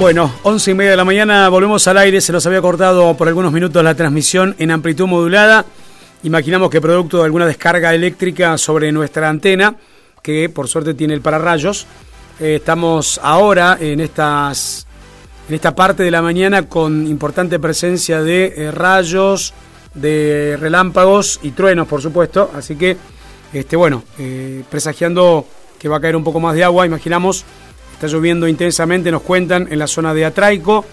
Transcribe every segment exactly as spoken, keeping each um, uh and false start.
Bueno, once y media de la mañana, volvemos al aire. Se nos había cortado por algunos minutos la transmisión en amplitud modulada. Imaginamos que producto de alguna descarga eléctrica sobre nuestra antena, que por suerte tiene el pararrayos. Eh, estamos ahora en estas en esta parte de la mañana con importante presencia de eh, rayos, de relámpagos y truenos, por supuesto. Así que, este bueno, eh, presagiando que va a caer un poco más de agua, imaginamos. Está lloviendo intensamente, nos cuentan, en la zona de Atraico.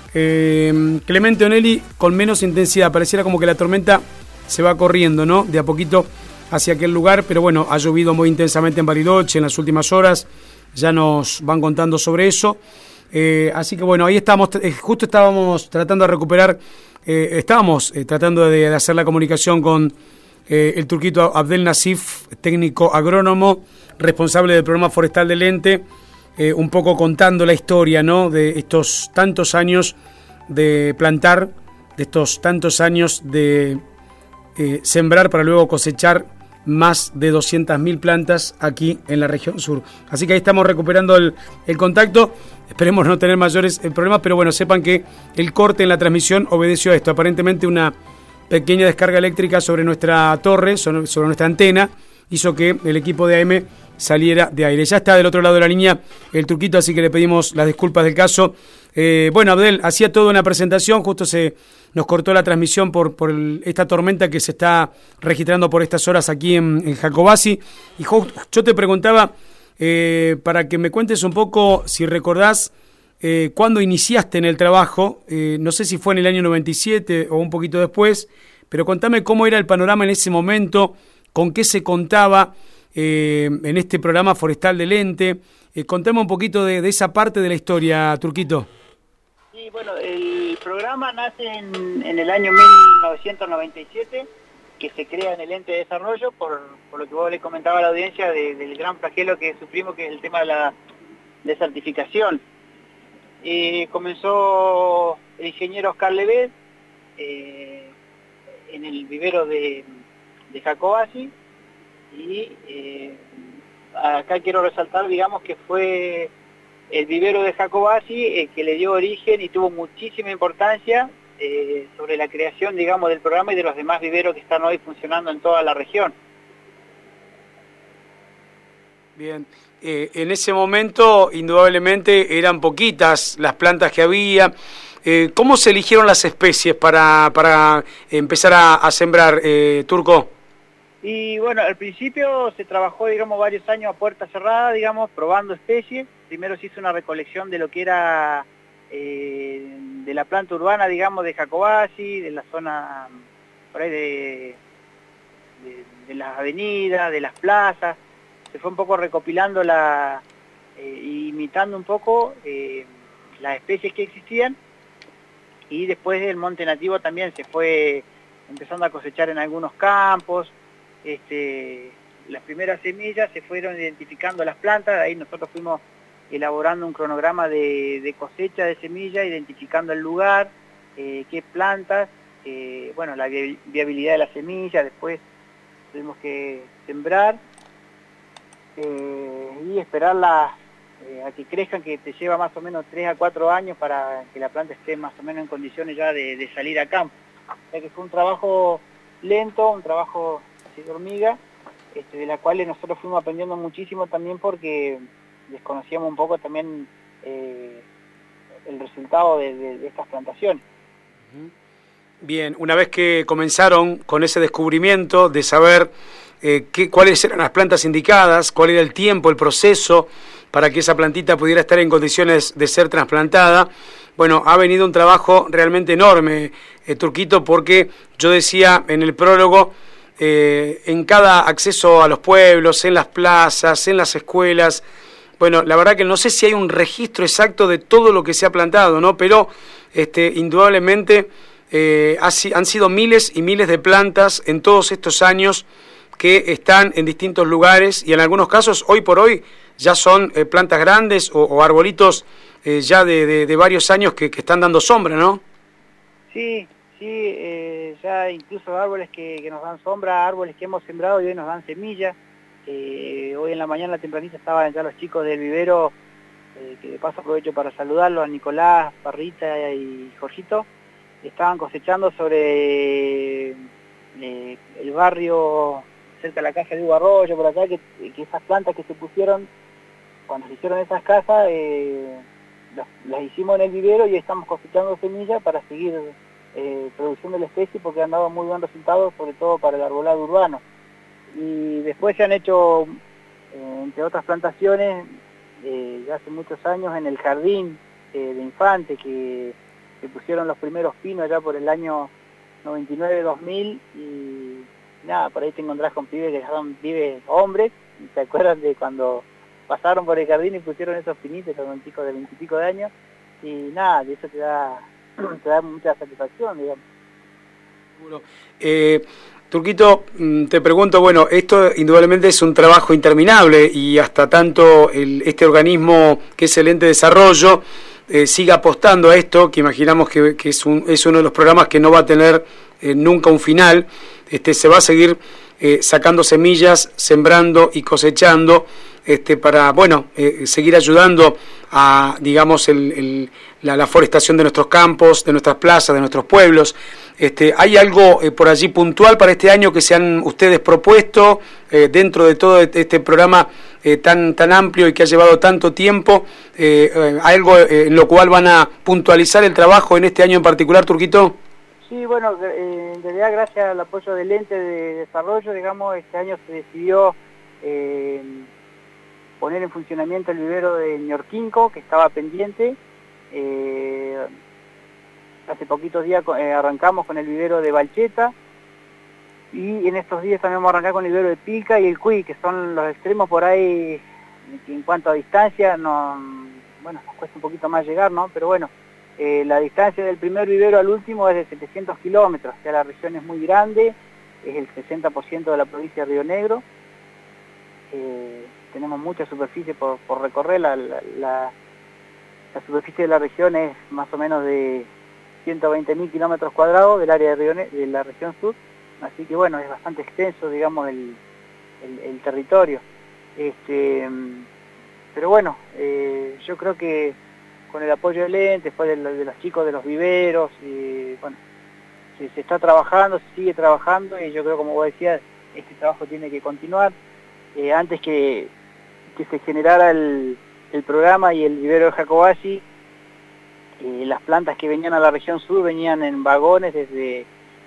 Eh, Clemente Onelli con menos intensidad. Pareciera como que la tormenta se va corriendo, ¿no? De a poquito hacia aquel lugar. Pero bueno, ha llovido muy intensamente en Bariloche en las últimas horas. Ya nos van contando sobre eso. Eh, así que bueno, ahí estamos. Eh, justo estábamos tratando de recuperar. Eh, estábamos eh, tratando de, de hacer la comunicación con eh, el turquito Abdel Nasif, técnico agrónomo, responsable del programa forestal del ente. Eh, un poco contando la historia, ¿no?, de estos tantos años de plantar, de estos tantos años de eh, sembrar para luego cosechar más de doscientas mil plantas aquí en la región sur. Así que ahí estamos recuperando el, el contacto. Esperemos no tener mayores eh, problemas, pero bueno, sepan que el corte en la transmisión obedeció a esto. Aparentemente una pequeña descarga eléctrica sobre nuestra torre, sobre, sobre nuestra antena, hizo que el equipo de A M saliera de aire. Ya está del otro lado de la línea el turquito, así que le pedimos las disculpas del caso. Eh, bueno, Abdel, hacía toda una presentación, justo se nos cortó la transmisión por, por el, esta tormenta que se está registrando por estas horas aquí en, en Jacobasi. Y jo, yo te preguntaba, eh, para que me cuentes un poco, si recordás, eh, cuándo iniciaste en el trabajo, eh, no sé si fue en el año noventa y siete o un poquito después, pero contame cómo era el panorama en ese momento, con qué se contaba eh, en este programa forestal del ente. Eh, contame un poquito de, de esa parte de la historia, Turquito. Sí, bueno, el programa nace en, en el año mil novecientos noventa y siete, que se crea en el ente de desarrollo, por, por lo que vos le comentaba a la audiencia de, del gran flagelo que sufrimos, que es el tema de la desertificación. Eh, comenzó el ingeniero Oscar Levet eh, en el vivero de, de Jacobasi, y eh, acá quiero resaltar, digamos, que fue el vivero de Jacobasi eh, que le dio origen y tuvo muchísima importancia eh, sobre la creación, digamos, del programa y de los demás viveros que están hoy funcionando en toda la región. Bien, eh, en ese momento indudablemente eran poquitas las plantas que había. Eh, ¿Cómo se eligieron las especies para, para empezar a, a sembrar, eh, Turco? Y bueno, al principio se trabajó, digamos, varios años a puerta cerrada, digamos, probando especies. Primero se hizo una recolección de lo que era eh, de la planta urbana, digamos, de Jacobasi, de la zona por ahí de, de, de las avenidas, de las plazas. Se fue un poco recopilando, la, eh, imitando un poco eh, las especies que existían, y después del monte nativo también se fue empezando a cosechar en algunos campos. Este, las primeras semillas se fueron identificando las plantas, ahí nosotros fuimos elaborando un cronograma de, de cosecha de semillas, identificando el lugar, eh, qué plantas, eh, bueno, la viabilidad de la semilla. Después tuvimos que sembrar eh, y esperarla eh, a que crezcan, que te lleva más o menos tres a cuatro años para que la planta esté más o menos en condiciones ya de, de salir a campo. O sea que fue un trabajo lento, un trabajo de hormiga, este, de la cual nosotros fuimos aprendiendo muchísimo también, porque desconocíamos un poco también eh, el resultado de, de, de estas plantaciones. Bien, una vez que comenzaron con ese descubrimiento de saber eh, qué, cuáles eran las plantas indicadas, cuál era el tiempo, el proceso para que esa plantita pudiera estar en condiciones de ser trasplantada, bueno, ha venido un trabajo realmente enorme, eh, Turquito, porque yo decía en el prólogo, Eh, en cada acceso a los pueblos, en las plazas, en las escuelas. Bueno, la verdad que no sé si hay un registro exacto de todo lo que se ha plantado, ¿no? Pero este, indudablemente eh, ha, han sido miles y miles de plantas en todos estos años que están en distintos lugares, y en algunos casos hoy por hoy ya son eh, plantas grandes o, o arbolitos eh, ya de, de, de varios años que, que están dando sombra, ¿no? Sí. Sí, eh, ya incluso árboles que, que nos dan sombra, árboles que hemos sembrado y hoy nos dan semillas. Eh, hoy en la mañana tempranito estaban ya los chicos del vivero eh, que de paso aprovecho para saludarlos, a Nicolás, Parrita y Jorgito, estaban cosechando sobre eh, el barrio cerca de la casa de Hugo Arroyo, por acá, que, que esas plantas que se pusieron, cuando se hicieron esas casas, eh, las, las hicimos en el vivero y estamos cosechando semillas para seguir eh, produciendo la especie, porque han dado muy buen resultado, sobre todo para el arbolado urbano. Y después se han hecho, eh, entre otras plantaciones, eh, ya hace muchos años en el jardín eh, de Infante, que se pusieron los primeros pinos allá por el año noventa y nueve dos mil, y nada, por ahí te encontrás con pibes que son pibes hombres, y se acuerdan de cuando pasaron por el jardín y pusieron esos pinitos, son chicos de veintipico de años, y nada, de eso te da, te da mucha satisfacción, digamos. Bueno, eh, Turquito, te pregunto, bueno, esto indudablemente es un trabajo interminable y hasta tanto el, este organismo que es el Ente de Desarrollo eh, siga apostando a esto, que imaginamos que, que es, un, es uno de los programas que no va a tener eh, nunca un final, este, se va a seguir eh, sacando semillas, sembrando y cosechando, este, para, bueno, eh, seguir ayudando a, digamos, el, el, la, la forestación de nuestros campos, de nuestras plazas, de nuestros pueblos. Este, ¿hay algo eh, por allí puntual para este año que se han ustedes propuesto eh, dentro de todo este programa eh, tan tan amplio y que ha llevado tanto tiempo? Eh, eh, ¿Hay algo eh, en lo cual van a puntualizar el trabajo en este año en particular, Turquito? Sí, bueno, eh, en realidad gracias al apoyo del ente de desarrollo, digamos, este año se decidió eh, poner en funcionamiento el vivero de Ñorquinco, que estaba pendiente. Eh, hace poquitos días eh, arrancamos con el vivero de Balcheta, y en estos días también vamos a arrancar con el vivero de Pilca y el Cuy, que son los extremos por ahí, que en cuanto a distancia, no, bueno, nos cuesta un poquito más llegar, ¿no? Pero bueno, eh, la distancia del primer vivero al último es de setecientos kilómetros, o sea, la región es muy grande, es el sesenta por ciento de la provincia de Río Negro. Eh, tenemos mucha superficie por, por recorrer, la, la, la, la superficie de la región es más o menos de ciento veinte mil kilómetros cuadrados del área de, Río Ne- de la región sur, así que bueno, es bastante extenso, digamos, el, el, el territorio. Este, pero bueno, eh, yo creo que con el apoyo del ente, después de, lo, de los chicos de los viveros, y, bueno, se, se está trabajando, se sigue trabajando, y yo creo, como vos decías, este trabajo tiene que continuar. Eh, antes que, que se generara el, el programa y el vivero de Jacobacci, eh, las plantas que venían a la región sur venían en vagones desde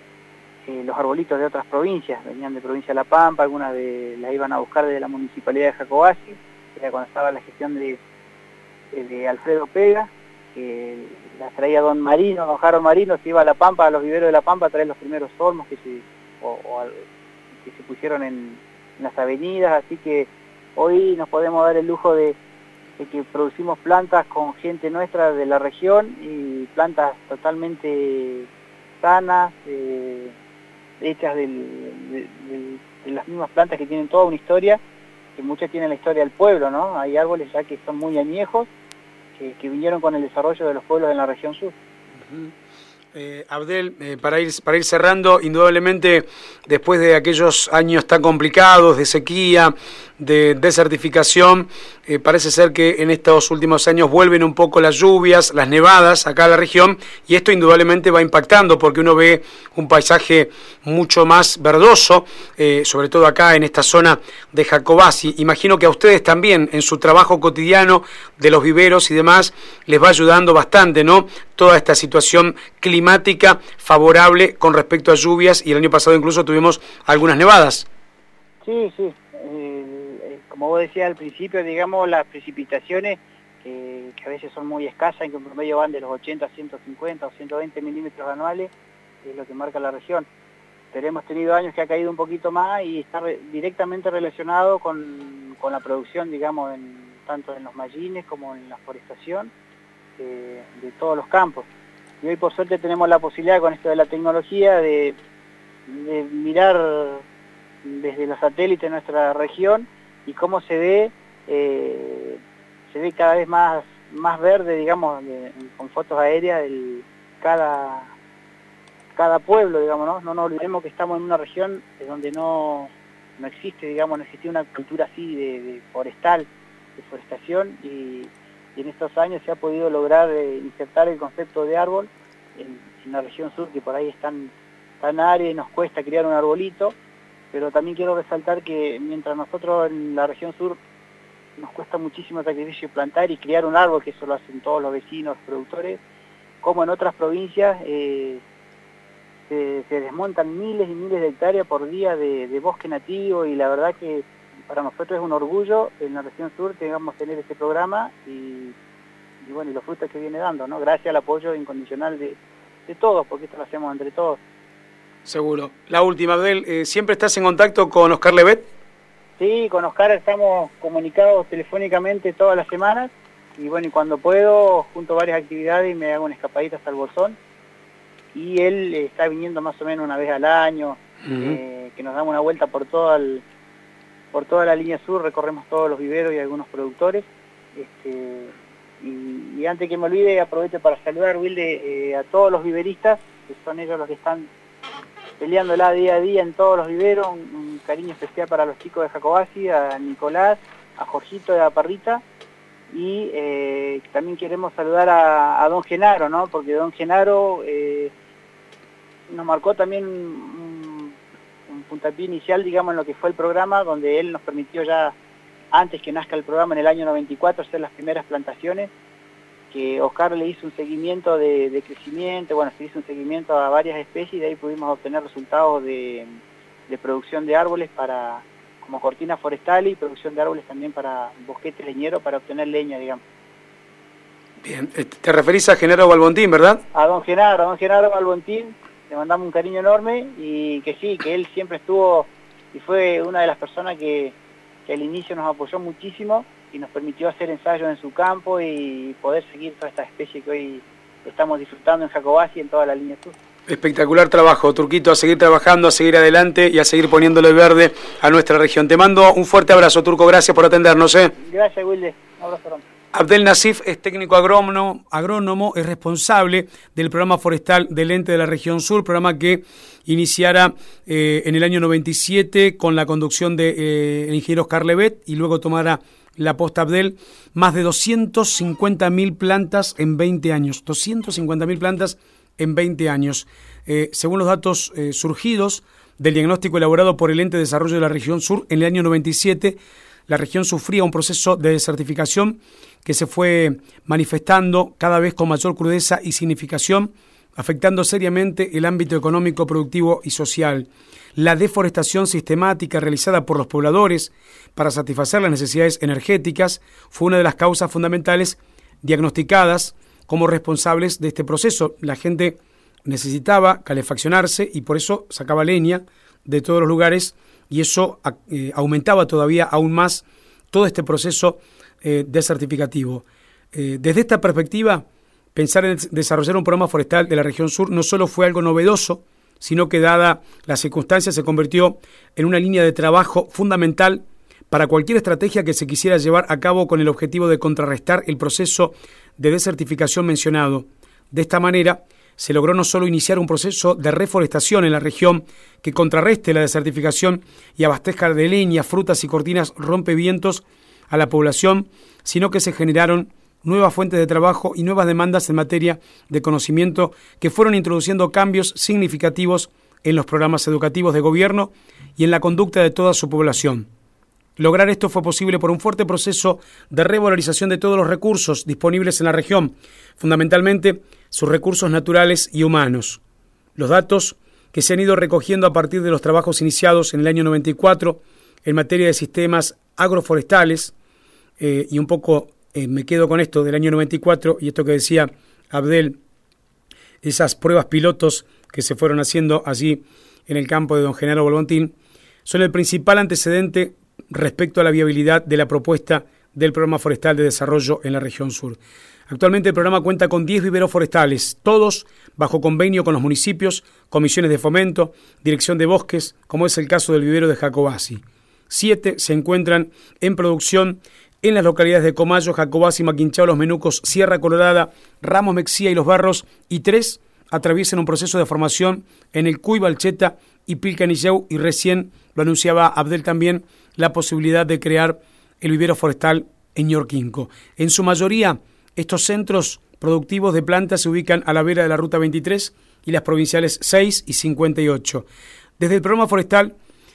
eh, los arbolitos de otras provincias, venían de provincia de La Pampa, algunas de, las iban a buscar desde la municipalidad de Jacobacci, era cuando estaba la gestión de, de Alfredo Pega, que las traía Don Marino, Don Jaro Marino, se iba a La Pampa, a los viveros de La Pampa a traer los primeros olmos que se, o, o al, que se pusieron en, en las avenidas, así que hoy nos podemos dar el lujo de, de que producimos plantas con gente nuestra de la región, y plantas totalmente sanas, eh, hechas del, de, de, de las mismas plantas que tienen toda una historia, que muchas tienen la historia del pueblo, ¿no? Hay árboles ya que son muy añejos, que, que vinieron con el desarrollo de los pueblos en la región sur. Uh-huh. Eh, Abdel, eh, para ir para ir cerrando, indudablemente después de aquellos años tan complicados de sequía, de desertificación, eh, parece ser que en estos últimos años vuelven un poco las lluvias, las nevadas acá en la región, y esto indudablemente va impactando porque uno ve un paisaje mucho más verdoso, eh, sobre todo acá en esta zona de Jacobacci. Imagino que a ustedes también en su trabajo cotidiano de los viveros y demás les va ayudando bastante, ¿no? Toda esta situación climática favorable con respecto a lluvias, y el año pasado incluso tuvimos algunas nevadas. Sí, sí. Eh, como vos decías al principio, digamos, las precipitaciones, que, que a veces son muy escasas, en que en promedio van de los ochenta a ciento cincuenta o ciento veinte milímetros anuales, es lo que marca la región. Pero hemos tenido años que ha caído un poquito más y está re, directamente relacionado con, con la producción, digamos, en, tanto en los mallines como en la forestación eh, de todos los campos. Y hoy por suerte tenemos la posibilidad con esto de la tecnología de, de mirar desde los satélites nuestra región y cómo se ve, eh, se ve cada vez más, más verde, digamos, de, con fotos aéreas del, cada, cada pueblo, digamos, ¿no? No nos olvidemos que estamos en una región donde no, no existe, digamos, no existe una cultura así de, de forestal, de forestación, y, y y en estos años se ha podido lograr eh, insertar el concepto de árbol en, en la región sur, que por ahí es tan, tan árida y nos cuesta criar un arbolito, pero también quiero resaltar que mientras nosotros en la región sur nos cuesta muchísimo sacrificio plantar y criar un árbol, que eso lo hacen todos los vecinos, productores, como en otras provincias eh, se, se desmontan miles y miles de hectáreas por día de, de bosque nativo, y la verdad que para nosotros es un orgullo en la región sur tengamos tener este programa y, y bueno, y los frutos que viene dando, ¿no? Gracias al apoyo incondicional de, de todos, porque esto lo hacemos entre todos. Seguro. La última, Abdel, eh, ¿siempre estás en contacto con Oscar Levet? Sí, con Oscar estamos comunicados telefónicamente todas las semanas, y bueno, y cuando puedo junto varias actividades y me hago una escapadita hasta el Bolsón, y él eh, está viniendo más o menos una vez al año, uh-huh. eh, que nos damos una vuelta por todo el... por toda la línea sur, recorremos todos los viveros y algunos productores. Este, y, y antes que me olvide, aprovecho para saludar, Wilde, eh, a todos los viveristas, que son ellos los que están peleándola día a día en todos los viveros. Un, un cariño especial para los chicos de Jacobasi, a Nicolás, a Jorgito y a Parrita. Y eh, también queremos saludar a, a don Genaro, ¿no? Porque don Genaro eh, nos marcó también un, un puntapié inicial, digamos, en lo que fue el programa, donde él nos permitió ya, antes que nazca el programa en el año noventa y cuatro, hacer las primeras plantaciones, que Oscar le hizo un seguimiento de, de crecimiento, bueno, se hizo un seguimiento a varias especies, y de ahí pudimos obtener resultados de, de producción de árboles para, como cortina forestal, y producción de árboles también para bosquete leñero, para obtener leña, digamos. Bien, te referís a Genaro Balbontín, ¿verdad? A don Genaro, a don Genaro Balbontín, le mandamos un cariño enorme, y que sí, que él siempre estuvo y fue una de las personas que, que al inicio nos apoyó muchísimo y nos permitió hacer ensayos en su campo y poder seguir toda esta especie que hoy estamos disfrutando en Jacobasi y en toda la línea sur. Espectacular trabajo, Turquito, a seguir trabajando, a seguir adelante y a seguir poniéndole verde a nuestra región. Te mando un fuerte abrazo, Turco, gracias por atendernos. ¿eh? Gracias, Wilde, un abrazo grande. Abdel Nasif es técnico agrónomo, agrónomo, es responsable del programa forestal del ente de la región sur, programa que iniciara eh, en el año noventa y siete con la conducción del de, eh, ingeniero Oscar Levet, y luego tomara la posta Abdel, más de doscientas cincuenta mil plantas en veinte años, doscientas cincuenta mil plantas en veinte años. Eh, según los datos eh, surgidos del diagnóstico elaborado por el ente de desarrollo de la región sur en el año noventa y siete, la región sufría un proceso de desertificación que se fue manifestando cada vez con mayor crudeza y significación, afectando seriamente el ámbito económico, productivo y social. La deforestación sistemática realizada por los pobladores para satisfacer las necesidades energéticas fue una de las causas fundamentales diagnosticadas como responsables de este proceso. La gente necesitaba calefaccionarse y por eso sacaba leña de todos los lugares, y eso eh, aumentaba todavía aún más todo este proceso eh, desertificativo. Eh, desde esta perspectiva, pensar en desarrollar un programa forestal de la región sur no solo fue algo novedoso, sino que dada las circunstancias se convirtió en una línea de trabajo fundamental para cualquier estrategia que se quisiera llevar a cabo con el objetivo de contrarrestar el proceso de desertificación mencionado. De esta manera, se logró no solo iniciar un proceso de reforestación en la región que contrarreste la desertificación y abastezca de leña, frutas y cortinas rompevientos a la población, sino que se generaron nuevas fuentes de trabajo y nuevas demandas en materia de conocimiento que fueron introduciendo cambios significativos en los programas educativos de gobierno y en la conducta de toda su población. Lograr esto fue posible por un fuerte proceso de revalorización de todos los recursos disponibles en la región, fundamentalmente sus recursos naturales y humanos. Los datos que se han ido recogiendo a partir de los trabajos iniciados en el año noventa y cuatro en materia de sistemas agroforestales, eh, y un poco eh, me quedo con esto del año noventa y cuatro y esto que decía Abdel, esas pruebas pilotos que se fueron haciendo allí en el campo de don Genaro Balbontín, son el principal antecedente respecto a la viabilidad de la propuesta del Programa Forestal de Desarrollo en la región sur. Actualmente el programa cuenta con diez viveros forestales, todos bajo convenio con los municipios, comisiones de fomento, dirección de bosques, como es el caso del vivero de Jacobasi. Siete se encuentran en producción en las localidades de Comayo, Jacobasi, Maquinchao, Los Menucos, Sierra Colorada, Ramos Mexía y Los Barros, y tres atraviesan un proceso de formación en el Cuy, Balcheta y Pilcanilleu, y recién lo anunciaba Abdel también, la posibilidad de crear el vivero forestal en Ñorquinco. En su mayoría, estos centros productivos de plantas se ubican a la vera de la Ruta veintitrés y las provinciales seis y cincuenta y ocho. Desde el programa forestal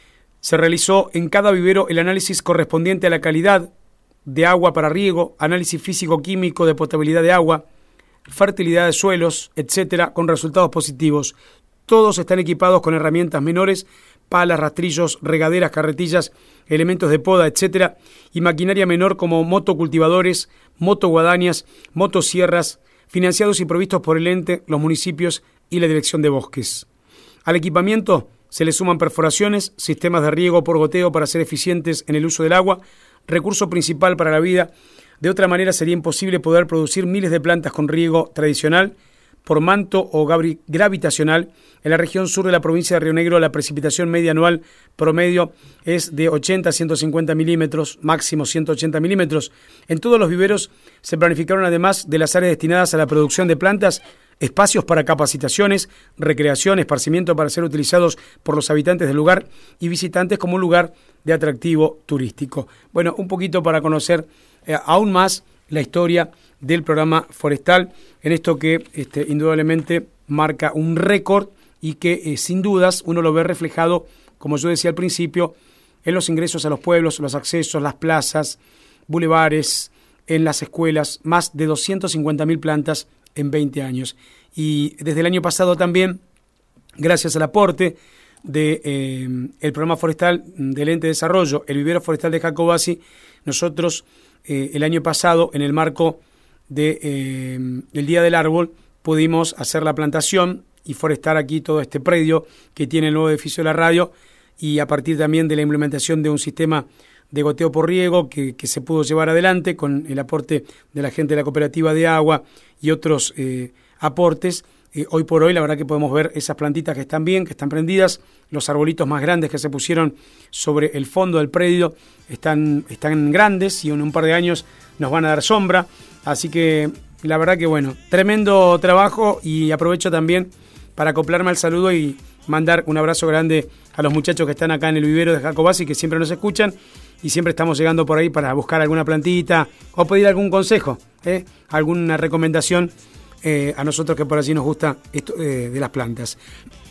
se realizó en cada vivero el análisis correspondiente a la calidad de agua para riego, análisis físico-químico de potabilidad de agua, fertilidad de suelos, etcétera, con resultados positivos. Todos están equipados con herramientas menores, palas, rastrillos, regaderas, carretillas, elementos de poda, etcétera, y maquinaria menor como motocultivadores, motoguadañas, motosierras, financiados y provistos por el ente, los municipios y la Dirección de Bosques. Al equipamiento se le suman perforaciones, sistemas de riego por goteo para ser eficientes en el uso del agua, recurso principal para la vida. De otra manera sería imposible poder producir miles de plantas con riego tradicional por manto o gravitacional. En la región sur de la provincia de Río Negro la precipitación media anual promedio es de ochenta a ciento cincuenta milímetros, máximo ciento ochenta milímetros. En todos los viveros se planificaron, además de las áreas destinadas a la producción de plantas, espacios para capacitaciones, recreación, esparcimiento para ser utilizados por los habitantes del lugar y visitantes como un lugar de atractivo turístico. Bueno, un poquito para conocer eh, aún más la historia del programa forestal, en esto que este, indudablemente marca un récord y que eh, sin dudas uno lo ve reflejado, como yo decía al principio, en los ingresos a los pueblos, los accesos, las plazas, bulevares, en las escuelas, más de doscientas cincuenta mil plantas en veinte años. Y desde el año pasado también, gracias al aporte de eh, el programa forestal del Ente de Desarrollo, el vivero forestal de Jacobasi, nosotros eh, el año pasado, en el marco de eh, el Día del Árbol, pudimos hacer la plantación y forestar aquí todo este predio que tiene el nuevo edificio de la radio, y a partir también de la implementación de un sistema de goteo por riego que, que se pudo llevar adelante con el aporte de la gente de la cooperativa de agua y otros eh, aportes. Eh, hoy por hoy la verdad que podemos ver esas plantitas que están bien, que están prendidas, los arbolitos más grandes que se pusieron sobre el fondo del predio están, están grandes y en un par de años nos van a dar sombra, así que la verdad que bueno, tremendo trabajo, y aprovecho también para acoplarme al saludo y mandar un abrazo grande a los muchachos que están acá en el vivero de Jacobasi, que siempre nos escuchan y siempre estamos llegando por ahí para buscar alguna plantita o pedir algún consejo, ¿eh? alguna recomendación eh, a nosotros que por allí nos gusta esto eh, de las plantas.